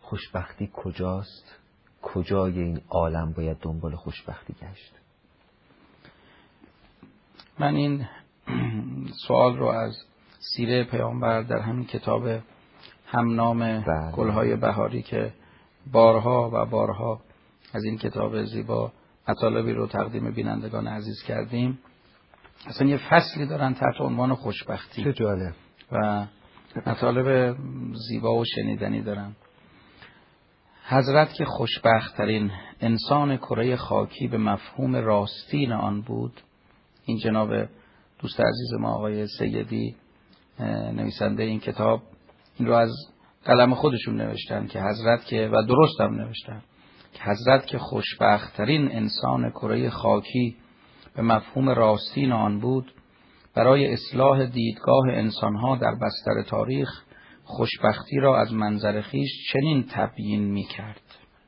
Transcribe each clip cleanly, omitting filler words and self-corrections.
خوشبختی کجاست؟ کجای این عالم باید دنبال خوشبختی گشت؟ من این سوال رو از سیره پیامبر در همین کتاب همنام گلهای بهاری که بارها و بارها از این کتاب زیبا مطالبی رو تقدیم بینندگان عزیز کردیم، اصلا یه فصلی دارن تحت عنوان خوشبختی. چه جالب. و مطالب زیبا و شنیدنی دارن. حضرت که خوشبخت ترین انسان کره خاکی به مفهوم راستین آن بود، این جناب دوست عزیز ما آقای سیدی نویسنده این کتاب این رو از قلم خودشون نوشتن که حضرت که، و درست هم نوشتن، که حضرت که خوشبخت ترین انسان کره خاکی به مفهوم راستین آن بود، برای اصلاح دیدگاه انسانها در بستر تاریخ خوشبختی را از منظر خویش چنین تبیین می کرد: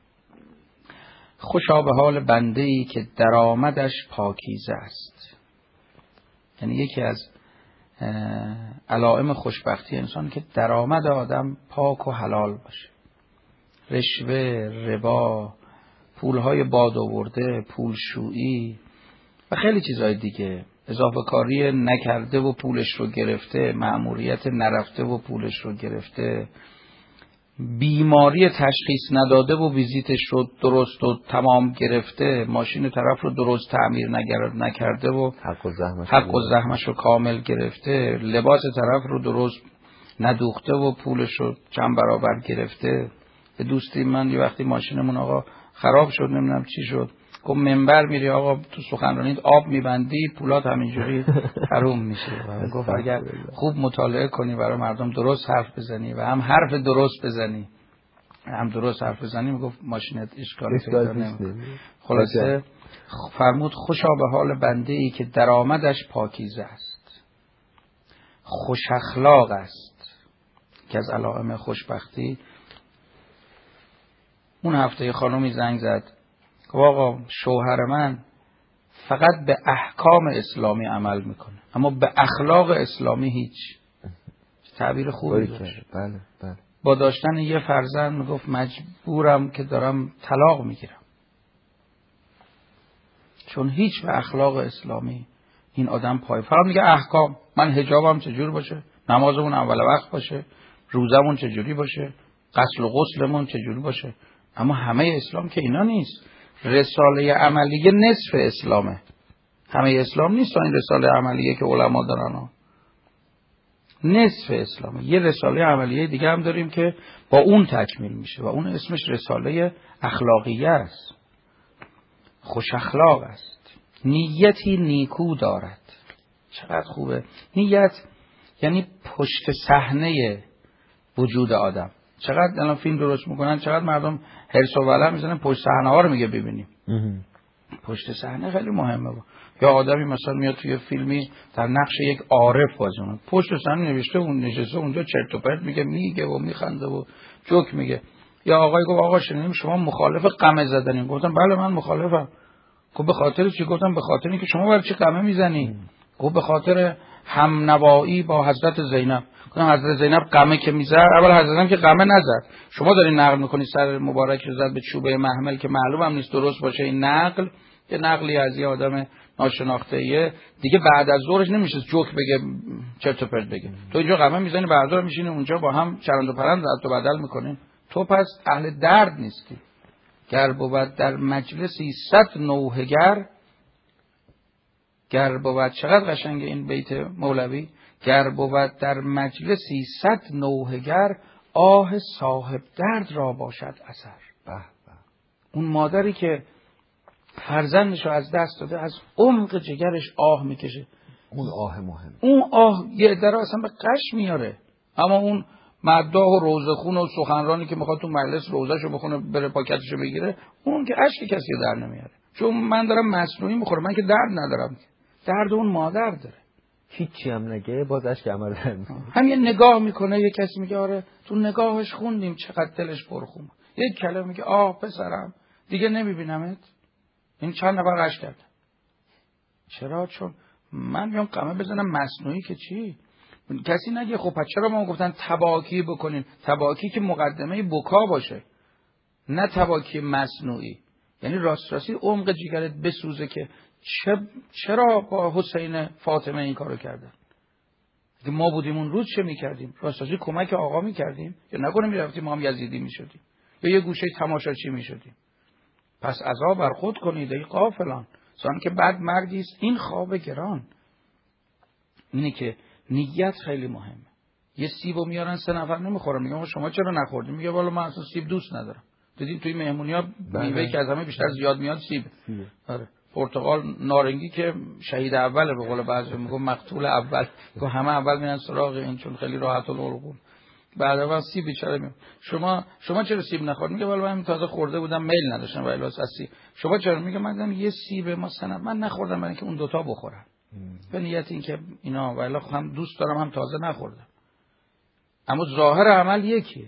خوشا به حال بنده‌ای که درآمدش پاکیزه است. یعنی یکی از علائم خوشبختی انسان که درآمد آدم پاک و حلال باشه. رشوه، ربا، پولهای باد آورده، پولشویی و خیلی چیزهای دیگه، اضافه کاری نکرده و پولش رو گرفته، مأموریت نرفته و پولش رو گرفته، بیماری تشخیص نداده و ویزیتش رو درست و تمام گرفته، ماشین طرف رو درست تعمیر نکرده و حق و زحمش رو کامل گرفته، لباس طرف رو درست ندوخته و پولش رو چند برابر گرفته. به دوستی من یه وقتی ماشینمون آقا خراب شد، نمیدونم چی شد، گفت منبر میری آقا تو سخنرانیت آب میبندی پولات همینجوری حروم میشه. و گفت اگر خوب مطالعه کنی برای مردم درست حرف بزنی و هم حرف درست بزنی هم درست حرف بزنی، میگفت ماشینت اشکالی پیدا نمیکنه. خلاصه فرمود خوشا به حال بنده ای که درآمدش پاکیزه است، خوش اخلاق است، که از علائم خوشبختی. اون هفته خانومی زنگ زد که آقا شوهر من فقط به احکام اسلامی عمل میکنه اما به اخلاق اسلامی هیچ. تعبیر خوبی داشت. بله بله. با داشتن یه فرزند میگفت مجبورم که دارم طلاق میگیرم، چون هیچ به اخلاق اسلامی این آدم پای. فقط میگه احکام، من حجابم چجور باشه، نمازمون اول وقت باشه، روزمون چجوری باشه، غسل و غسلمون چجوری باشه. اما همه اسلام که اینا نیست. رساله عملیه نصف اسلامه، همه اسلام نیست. این رساله عملیه که علما دارن نصف اسلامه. یه رساله عملیه دیگه هم داریم که با اون تکمیل میشه و اون اسمش رساله اخلاقیه است. خوش اخلاق است، نیتی نیکو دارد. چقدر خوبه نیت، یعنی پشت صحنه وجود آدم. چقدر الان فیلم درست میکنن، چقدر مردم هرس و ولع میزنن پشت صحنه ها رو میگه ببینیم. پشت صحنه خیلی مهمه. یا آدمی مثلا میاد توی فیلمی در نقش یک عارف بازی کنه، پشت صحنه نوشته اون نشسته اونجا چرت و پرت میگه و میخنده و جوک میگه. یا آقای گفت آقا شنیدیم شما مخالف قمه زدنین. گفتم بله من مخالفم. گفت به خاطر چی؟ گفتم به خاطر اینکه شما برای چی قمه میزنی؟ گفت به خاطر هم نوایی با حضرت زینب. گفتم حضرت زینب قمه که میزد، اول حضرت زینب که قمه نزد. شما دارین نقل میکنید سر مبارک رو زد به چوبه محمل که معلوم هم نیست درست باشه. این نقل یه نقلی از یه آدم ناشناخته‌ایه دیگه. بعد از ظهرش نمیشه جوک بگه چرت و پرت بگه. تو اینجا قمه میزنی بعد از ظهر میشینی اونجا با هم چرند و پرند رد و بدل میکنین. تو پس اهل درد نیستی. گر بود در مجلسی 100 نوحه‌گر، گر بود، چقدر قشنگه این بیت مولوی، گر بود در مجلسی 100 نوحه‌گر، آه صاحب درد را باشد اثر. اون مادری که فرزندشو از دست داده از عمق جگرش آه میکشه. اون آه مهم. اون آه یه عده را اصلا به قش میاره. اما اون مداح و روزخون و سخنرانی که میخواد تو مجلس روزشو بخونه بره پاکتشو بگیره، اون که اشک کسی در نمیاره. چون من دارم مصنوعی میخورم، من که درد ندارم. درد اون مادر داره. هیچی هم نگه باز اشک عمل در میاره. هم یه نگاه میکنه، یه کسی میگه آره تو نگاهش خوندیم چقدر دلش پرخون. یک کلمه میگه آه پسرم دیگه نمیبینمت. این چند نفر قش کرد. چرا؟ چون من میام قمه بزنم مصنوعی که چی؟ کسی نگه خب پس چرا ما گفتن تباکی بکنین؟ تباکی که مقدمه بکا باشه. نه تواکی مصنوعی. یعنی راستی عمق جیگرت بسوزه که چرا با حسین فاطمه این کارو کردن؟ اگه ما بودیم اون روز چه میکردیم؟ راستی کمک آقا میکردیم یا نکنه میرفتیم ما هم یزیدی میشدیم یا یه گوشه تماشاچی میشدیم؟ پس عذاب بر خود کنید ای غافلان، زان که بعد مرگی است این خواب گران. اینه که نیت خیلی مهمه. یه سیبو میارن 3 نفر نمیخورن، میگم شما چرا نخوردین؟ میگه والا من اصلا سیب دوست ندارم. دیدین توی مهمونی‌ها میوه‌ای که از همه بیشتر زیاد میاد سیب. آره. پرتقال، نارنگی که شهید اوله به قول بعضی میگم مقتول اول، که همه اول میرن سراغ این چون خیلی راحت العقول. بعد اول سیب بیچاره میاد. شما چرا سیب نخوردین؟ میگه والا من تازه خورده بودم میل نداشتم ولی واسه سیب. شما چرا؟ میگه من یه سیب مثلا من نخوردم برای اینکه اون دوتا بخورم. به نیت این که اینا والا هم دوست دارم هم تازه نخوردم. اما ظاهر عمل یکیه.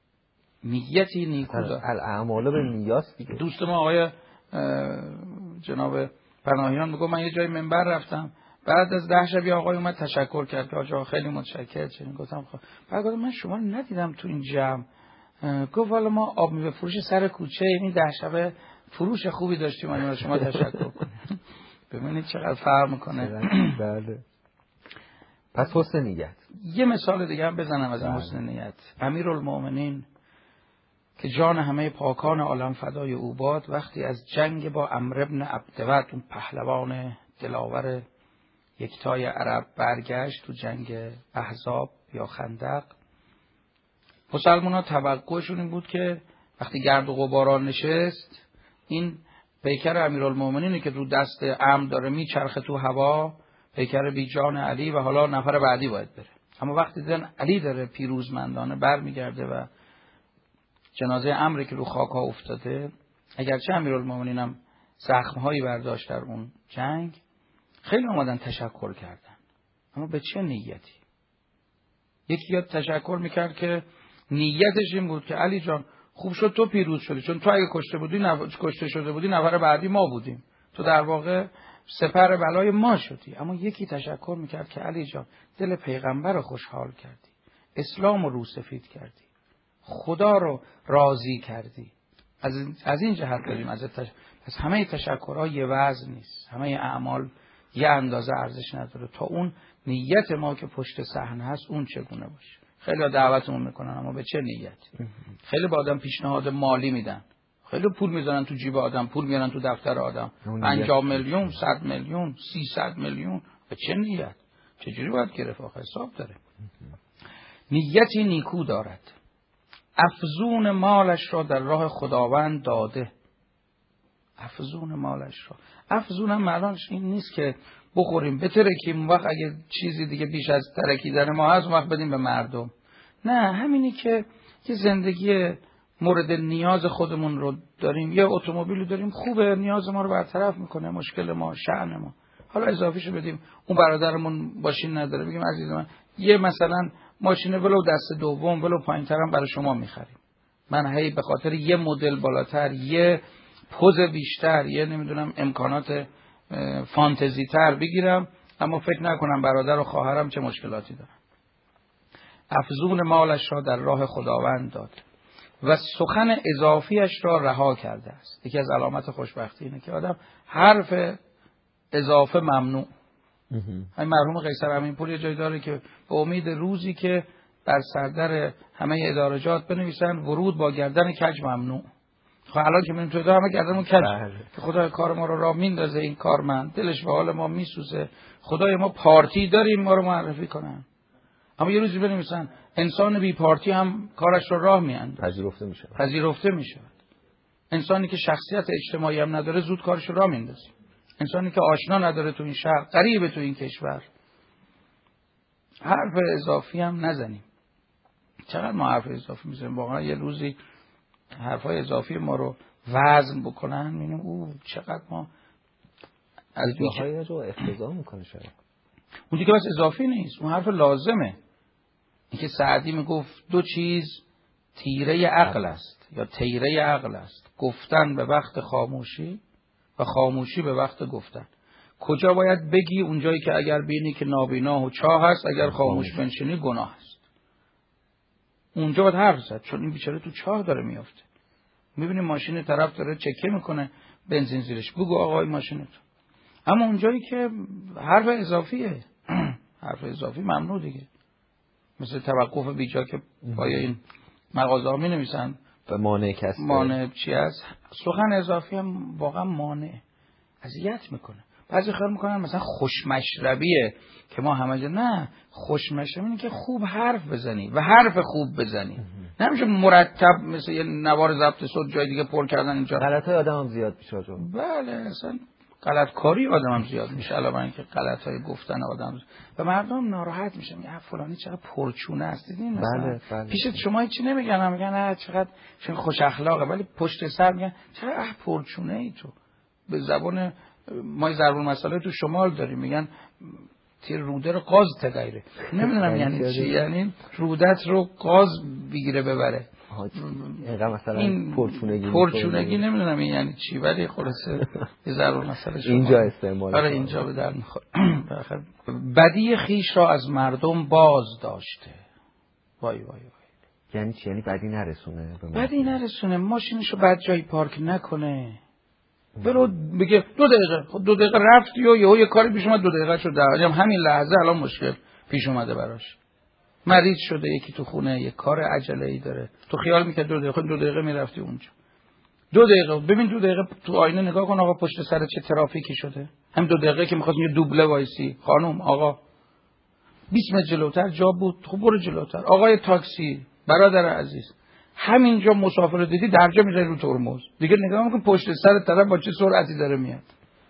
نیتی نیکو داره. الاعمال به نیات دیگه. دوست ما آقای جناب پناهیان میگه من یه جای منبر رفتم، بعد از 10 شب یه آقای اومد تشکر کرد که آقا خیلی متشکرم. چنین گفتم خب بعد گفتم من شما رو ندیدم تو این جمع. گفت والا ما آب میوه فروش سر کوچه این 10 شب فروش خوبی داشتیم، من شما تشکر کنیم. ببینید چقدر فرق میکنه. بله. پس حسن نیت. یه مثال دیگه هم بزنم از حسن نیت. امیرالمومنین که جان همه پاکان عالم فدای او باد، وقتی از جنگ با عمرو بن عبدود اون پهلوان دلاور یکتای عرب برگشت تو جنگ احزاب یا خندق، مسلمان‌ها توقعشون این بود که وقتی گرد و غبار نشست، این پیکر امیرالمومنینی که رو دست عمرو داره میچرخه تو هوا، پیکر بی جان علی و حالا نفر بعدی باید بره. اما وقتی دیدن علی داره پیروزمندانه برمیگرده و جنازه عمرو که رو خاک ها افتاده، اگرچه امیرالمومنین هم زخم‌هایی برداشت در اون جنگ، خیلی اومدن تشکر کردن. اما به چه نیتی؟ یکی یاد تشکر میکرد که نیتش این بود که علی جان خوب شد تو پیروز شدی، چون تو اگه کشته شده بودی نفر بعدی ما بودیم، تو در واقع سپر بلای ما شدی. اما یکی تشکر میکرد که علی جان دل پیغمبر رو خوشحال کردی، اسلام رو روسفید کردی، خدا رو راضی کردی. از این جهت داریم از همه تشکرها یه وزن نیست، همه اعمال یه اندازه ارزش نداره تا اون نیت ما که پشت صحنه هست اون چگونه باشه. خیلی دعوتمون میکنن اما به چه نیت؟ خیلی با آدم پیشنهاد مالی میدن، خیلی پول میذارن تو جیب آدم، پول میارن تو دفتر آدم، 50 میلیون 100 میلیون 300 میلیون. به چه نیت؟ چجوری باید گرفت؟ آخه حساب داره. نیتی نیکو دارد، افزون مالش را در راه خداوند داده. افزون مالش را، افزون هم معناش این نیست که بخوریم بترکیم اون وقت اگه چیزی دیگه بیش از ترکیدن ما هست اون وقت بدیم به مردم. نه، همینی که یه زندگی مورد نیاز خودمون رو داریم، یه اتومبیلی داریم خوبه، نیاز ما رو برطرف میکنه، مشکل ما، شأن ما، حالا اضافیشو بدیم. اون برادرمون ماشین نداره، بگیم عزیز من یه مثلا ماشین ولو دست دوم ولو پایین‌ترم برای شما می‌خریم. من هی به خاطر یه مدل بالاتر، یه پوز بیشتر، یه نمیدونم امکانات فانتزی تر بگیرم، اما فکر نکنم برادر و خواهرم چه مشکلاتی دارن. افزون مالش را در راه خداوند داد و سخن اضافیش را رها کرده است. یکی از علامت خوشبختی اینه که آدم حرف اضافه ممنوع. همین مرحوم قیصر امینپور یه جایی داره که به امید روزی که بر سردر همه ادارجات بنویسن ورود با گردن کج ممنوع. خب الان که میبینیم تو همه گردنمون کج که خدا کار ما رو راه میندازه، این کارمند دلش به حال ما میسوزه، خدای ما پارتی داریم ما رو معرفی کنن. اما یه روزی بنویسن انسان بی پارتی هم کارش رو راه میاندازه، پذیرفته میشه. انسانی که شخصیت اجتماعی هم نداره زود کارش رو راه میندازه. انسانی که آشنا نداره تو این شهر، غریبه تو این کشور، حرف اضافی هم نزنیم. چقدر ما حرف اضافی میزنیم؟ واقعا یه روزی حرفای اضافی ما رو وزن بکنن میبینیم او چقدر ما از جاهای رو افتضاح میکنه. شاید اون دیگه بس اضافی نیست، اون حرف لازمه. اینکه سعدی میگفت دو چیز تیره عقل است یا تیره عقل است، گفتن به وقت خاموشی و خاموشی به وقت گفتن. کجا باید بگی؟ اونجایی که اگر بینی که نابینا و چاه هست، اگر خاموش بنشینی گناه است. اونجا باید حرف زد، چون این بیچاره تو چاه داره میافته. میبینی ماشین طرف داره چکه میکنه بنزین زیرش، بگو آقای ماشینت. اما اونجایی که حرف اضافیه حرف اضافی ممنوع دیگه، مثل توقف بیجا که پای این مغازه ها می نویسن و مانع کسب، مانع چی هست، سخن اضافی هم واقعا مانع، اذیت میکنه. بعضی خیال میکنن مثلا خوشمشربیه که ما همه جا، نه، خوشمشربی اینه که خوب حرف بزنی و حرف خوب بزنی، نمیشه مرتب مثل یه نوار ضبط صوت جای دیگه پر کردن اینجا. غلطای آدم هم زیاد میشه. بله اصلا غلط کاری آدم هم زیاد میشه، علاوه اینکه غلط های گفتن آدم و مردم ناراحت میشن، میگن فلانی چقدر پرچونه است. دیدین بله. پیشت شما هیچی نمیگن، میگن نه چقدر خوش اخلاقه، ولی پشت سر میگن چقدر پرچونه ای تو. به زبان ما ضرب المثل تو شمال داریم، میگن تیر روده رو قاز تغیره. نمیدونم یعنی چی، یعنی رودت رو قاز بگیره ببره. اینقدر مثلا پرچونگی نمیدونم یعنی چی، ولی خلاصه یه ضرب المثل شما اینجا استعمال برای اینجا به در میخوره. بدی خیش را از مردم باز داشته. وای یعنی چی؟ یعنی بدی نرسونه بدی نرسونه، ماشینشو بد جایی پارک نکنه، برو بگه 2 دقیقه، خب 2 دقیقه رفتی و یه کاری پیش اومد 2 دقیقه شد، همین لحظه الان مشکل پیش اومده براش، مریض شده، یکی تو خونه یه کار عجله‌ای داره، تو خیال می‌کرد 2 دقیقه 2 دقیقه میرفتی اونجا. 2 دقیقه ببین 2 دقیقه تو آینه نگاه کن آقا پشت سر چه ترافیکی شده. هم 2 دقیقه که می‌خواست یه دوبله وایسی، خانم آقا 20 متر جلوتر جا بود، خب برو جلوتر. آقای تاکسی، برادر عزیز، همینجا مسافر دیدی درجا میذاری رو ترمز، دیگه نگاه می‌کن پشت سر طرف با چه سرعتی داره میاد.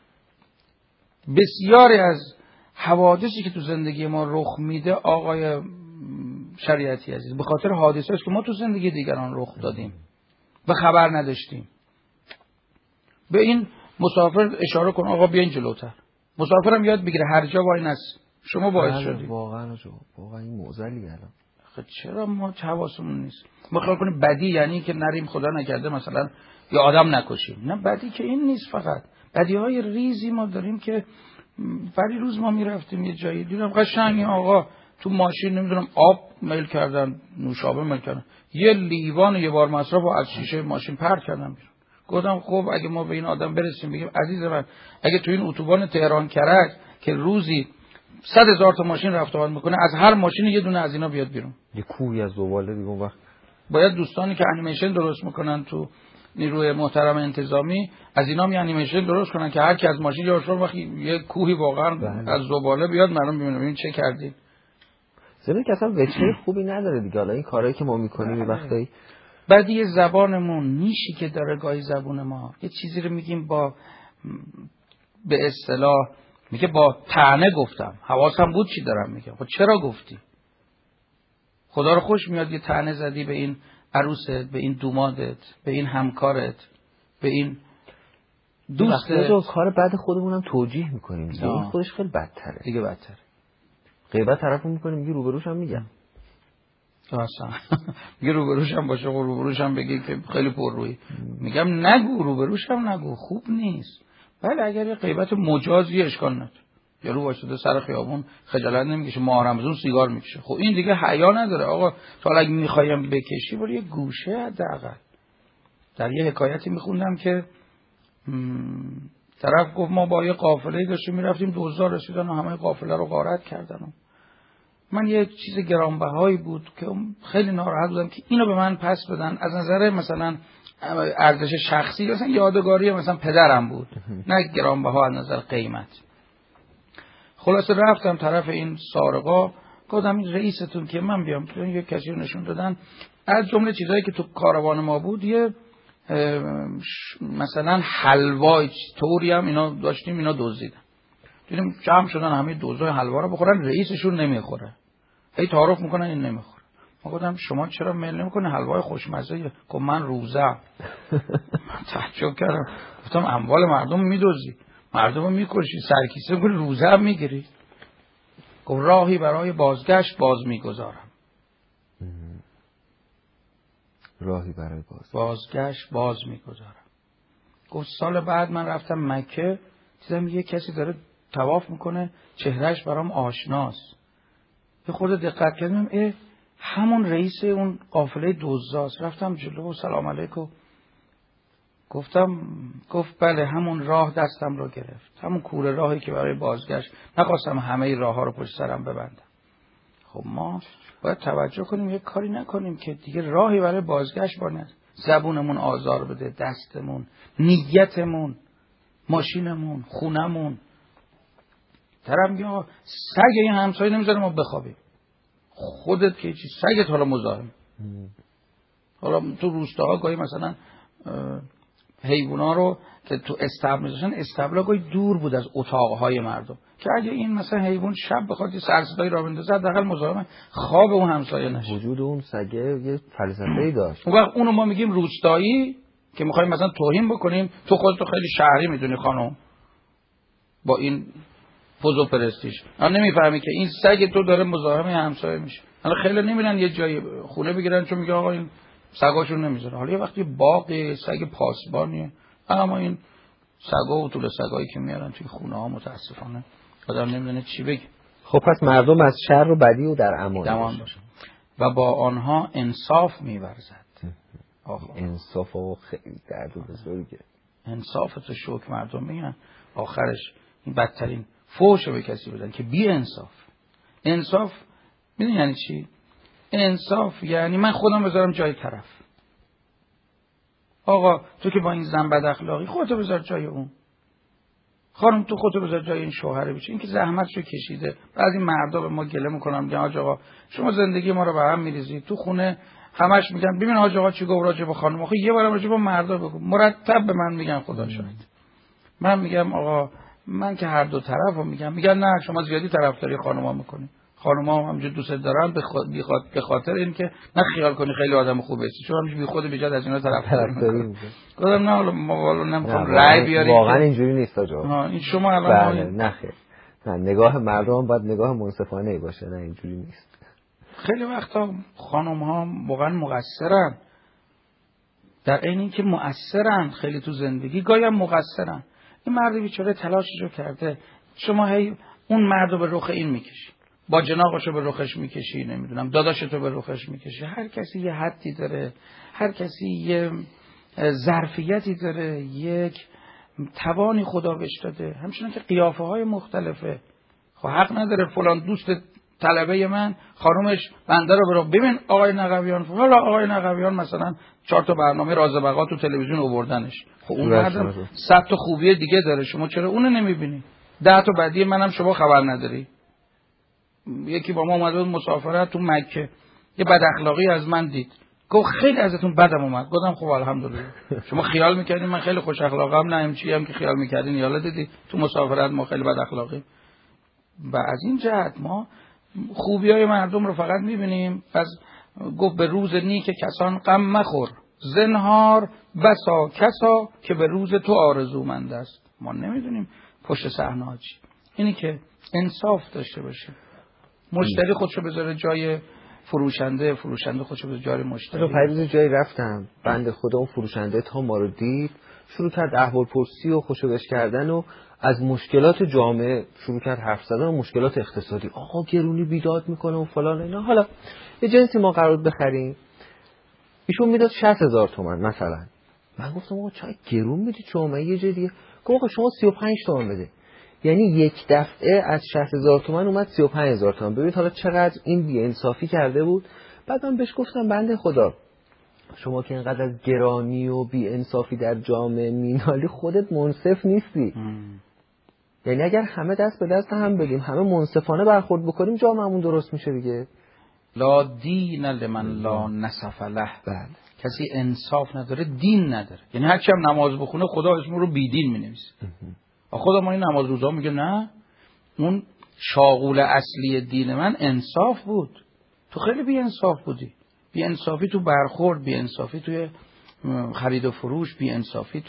بسیاری از حوادثی که تو زندگی ما رخ میده آقای شریعتی عزیز به خاطر حادثه است که ما تو زندگی دیگران رخ دادیم و خبر نداشتیم. به این مسافر اشاره کن آقا بیاین جلوتر، مسافرم یاد بگیره هر جا وای نس، شما باعث شدی. واقعا این معضلی الان. چرا ما حواسمون نیست؟ ما خیال کنیم بدی یعنی که نریم خدا نکرده مثلا یا آدم نکشیم، نه بدی که این نیست، فقط بدیهای ریزی ما داریم که ولی روز ما میرفتیم یه جایی دیدم قشنگ آقا تو ماشین نمیدونم آب میل کردن، نوشابه میل کردن، یه لیوان یه بار مصرف رو از شیشه ماشین پرت کردن بیرون. گفتم خب اگه ما به این آدم برسیم بگیم عزیز من اگه تو این اتوبان تهران کرج که روزی 100,000 تا ماشین رفت آمد میکنه، از هر ماشین یه دونه از اینا بیاد بیرون، یه کوهی از زباله دیگه، اون وقت باید دوستانی که انیمیشن درست میکنن تو نیروی محترم انتظامی از اینا می انیمیشن درست کنن که هر کی از ماشین جاش وقت یه کوهی واقعا از زباله بیاد مردم ببینن این چه کردی. زمین که اصلا وجهه خوبی نداره دیگه. حالا این کارهایی که ما میکنیم وقتی بدی زبانمون نیشی که داره گاهی زبون ما یه چیزی رو میگیم با به اصطلاح میگه با طعنه گفتم، حواسم بود چی دارم میگم. خب چرا گفتی؟ خدا رو خوش میاد یه طعنه زدی به این عروست، به این دومادت، به این همکارت، به این دوستت. وقتی کار بعد خودمونم توجیه میکنیم دیگه، این خودش خیلی بدتره دیگه، بدتره. غیبت طرفو میکنیم میگه روبروش هم میگم اصلا میگه روبروش هم باشه، روبروش هم بگی که خیلی پررویی، میگم نگو، روبروش هم نگو، خوب نیست. ولی اگر یه غیبت مجازی اشکال نداره، یارو واسطه سر خیابون خجالت نمیکشه، ماه رمضان سیگار میکشه، خب این دیگه حیا نداره. آقا تو اگه میخوایم بکشی برو یه گوشه حداقل. در یه حکایتی میخوندم که طرف گفت ما با یه قافله داشتیم میرفتیم، دزدا رسیدن و همه قافله رو غارت کردن. من یه چیز گرانبهایی بود که خیلی ناراحت بودم که اینو به من پس بدن از نظر مثلا ارزش شخصی، مثلا یادگاری مثلا پدرم بود، نه گرانبها از نظر قیمت. خلاصه رفتم طرف این سارقا، گفتم این رئیستون که من بیام، یه کسی رو نشون دادن. از جمله چیزایی که تو کاروان ما بود یه مثلا حلوای طوری هم اینا داشتیم، اینا دزدیدن. دیدیم جمع شدن همه دزدای حلوا رو بخورن، رئیسشون نمیخوره، هی تعارف میکنن این نمیخوره. ما گفتم شما چرا میل نمیکنه حلوای خوشمزه؟ گفت من روزم. تعجب کردم، گفتم اموال مردم میدزدی، مردم میکشی، سرکیسه میکنی، روزه هم میگیری؟ گفت راهی برای بازگشت باز میگذارم. راهی برای بازگشت باز میگذارم. گفت سال بعد من رفتم مکه، دیدم یه کسی داره طواف میکنه، چهرهش برام آشناست. یه خورده دقت کردم همون رئیس اون قافله دزداست. رفتم جلو و سلام علیکم. گفت بله همون راه دستم رو گرفت، همون کوره راهی که برای بازگشت نخواستم همه راه ها رو پشت سرم ببندم. خب ما باید توجه کنیم یک کاری نکنیم که دیگه راهی برای بازگشت بانه. زبونمون آزار بده، دستمون، نیتمون، ماشینمون، خونمون. طرف میگه سگ این همسایه نمیذاره ما بخوابیم. خودت که چی سگت حالا مزاحم. حالا تو روستاها گاهی مثلا حیونا رو که تو استبل میذاشتن، استبلا گاهی دور بود از اتاقهای مردم که اگه این مثلا حیوان شب بخواد یه سرصدایی راه بندازه حداقل مزاحم خواب اون همسایه نشه. وجود اون سگه یه فلسفه‌ای داشت. اون وقت اونو ما میگیم روستایی که میخوایم مثلا توهین بکنیم. تو خودت خیلی شهری میدونی خانم با این پوز و پرستیژ، اما نمیفهمی که این سگ تو داره مزاحم همسایه میشه. حالا خیلی نمیرن یه جای خونه بگیرن چون میگه آقا این سگاشون نمیذاره. حالا یه وقتی باغ سگ پاسبانیه، اما این سگا و طول سگایی که میارن توی خونه ها متاسفانه آدم نمیدونه چی بگه. خب پس مردم از شر و بدی و در امان باشه و با آنها انصاف می‌ورزد. انصاف و خیلی درد و بزرگه. انصاف تو شوک مردم میگن آخرش این بدترین فحش به کسی بدن که بی انصاف. انصاف میدونی یعنی چی؟ انصاف یعنی من خودم بذارم جای طرف. آقا تو که با این زن بد اخلاقی خودتو بذار جای اون. خانم تو خودتو بذار جای این شوهره بشه. این که زحمتشو کشیده. بعضی مردا به ما گله میکنن میگن حاج آقا شما زندگی ما رو به هم میریزید. تو خونه همش میگن ببین حاج آقا چی گفت راجع به خانم. آخه یه بارم راجع به مردا بگو. مرتب به من میگن خدا شاهد. من میگم آقا من که هر دو طرفو میگن نه شما زیادی طرفداری خانوما میکنی. خانوما هم همینجوری دوست دارن به خاطر اینکه نه خیال کنی خیلی آدم خوبه چون همینجوری بی خود بیجاد از اینا طرفداری میکنه. گفتم نه حالا ما والا نمیخوام رأی بیاریم. واقعا اینجوری نیست آجا. این شما الان بله نه خیر. نه نگاه مردم باید نگاه منصفانه باشه، نه اینجوری نیست. خیلی وقتا خانم‌ها واقعا مقصرن. در عین اینکه مؤثرن خیلی تو زندگی، گاهی هم مقصرن. این مرد بیچاره تلاششو کرده، شما هی اون مردو به رخ این میکشی، با جناقشو به رخش میکشی، نمیدونم داداشتو به رخش میکشی. هر کسی یه حدی داره، هر کسی یه ظرفیتی داره، یک توانی خدا بهش داده. همچنین که قیافه های مختلفه. خب حق نداره فلان دوست طلبه من خانومش بنده رو برو ببین آقای نقویان، حالا آقای نقویان مثلا 4 تا برنامه راز بقا تو تلویزیون آوردنش. خب اون مردم 100 تا خوبی دیگه داره، شما چرا اونو نمیبینی؟ 10 تا بدی منم شما خبر نداری. یکی با ما اومد مسافرت تو مکه، یه بد اخلاقی از من دید، گفت خیلی ازتون بدم اومد. گفتم خب الحمدلله. شما خیال میکردین من خیلی خوش اخلاقم؟ نه همچی هم که خیال میکردین یالا دیدی تو مسافرت ما خیلی بد اخلاقی. و از این جهت ما خوبیای مردم رو فقط میبینیم. از گفت به روز نیک کسان غم مخور، زنهار بسا کسا که به روز تو آرزومند است. ما نمیدونیم پشت صحنه ها چی. اینی که انصاف داشته باشه، مشتری خودشو بذاره جای فروشنده، فروشنده خودشو بذاره جای مشتری. تو پریز جایی رفتم بنده خدا اون فروشنده تا ما رو دید شروع کرد احوال پرسی و خوشوبش کردن و از مشکلات جامعه شروع کرد حرف زدن و مشکلات اقتصادی. آقا گرونی بیداد میکنه و فلان اینا. حالا یه جنسی ما قرار بخریم، ایشون میداد 60,000 تومان مثلا. من گفتم آقا چای گرون میدی شما؟ یه جای دیگه گفت آقا شما 35 تومان بده. یعنی یک دفعه از 60,000 تومان اومد 35,000 تومان. ببینید حالا چقدر این بی‌انصافی کرده بود. بعد من بهش گفتم بنده خدا شما که اینقدر از گرانی و بی‌انصافی در جامعه مینالی خودت منصف نیستی. یعنی اگر همه دست به دست هم بدیم، همه منصفانه برخورد بکنیم، جامعهمون درست میشه دیگه. لا دین لمن لا نصف له. بله. کسی انصاف نداره دین نداره. یعنی هر کی هم نماز بخونه خدا اسم رو بیدین مینویسه. خدا ما این نماز روزا میگه نه، اون شاغول اصلی دین من انصاف بود. تو خیلی بی انصاف بودی. بی انصافی تو برخورد، بی انصافی توی خرید و فروش، بی انصافی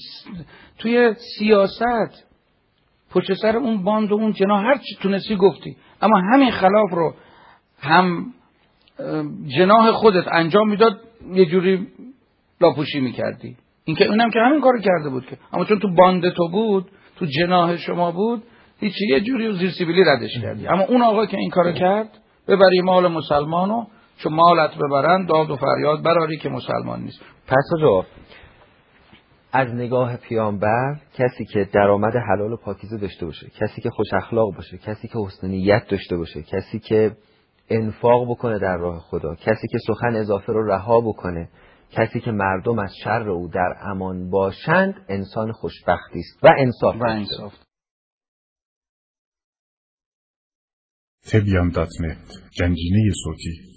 توی سیاست. پشت سر اون باند و اون جناح هر چی تونستی گفتی، اما همین خلاف رو هم جناح خودت انجام میداد یه جوری لاپوشی میکردی. اینکه اونم که همین کارو کرده بود که، اما چون تو باند تو بود، تو جناح شما بود، هیچی یه جوری زیر سیبیلی ردش کردی. اما اون آقا که این کارو کرد، ببری مال مسلمانو، چون مالت ببرن داد و فریاد براری که مسلمان نیست. پس آقا از نگاه پیامبر کسی که درآمد حلال و پاکیزه داشته باشه، کسی که خوش اخلاق باشه، کسی که حسن نیت داشته باشه، کسی که انفاق بکنه در راه خدا، کسی که سخن اضافه رو رها بکنه، کسی که مردم از شر او در امان باشند، انسان خوشبختی است و انصاف. تبیان.net گنجینه صوتی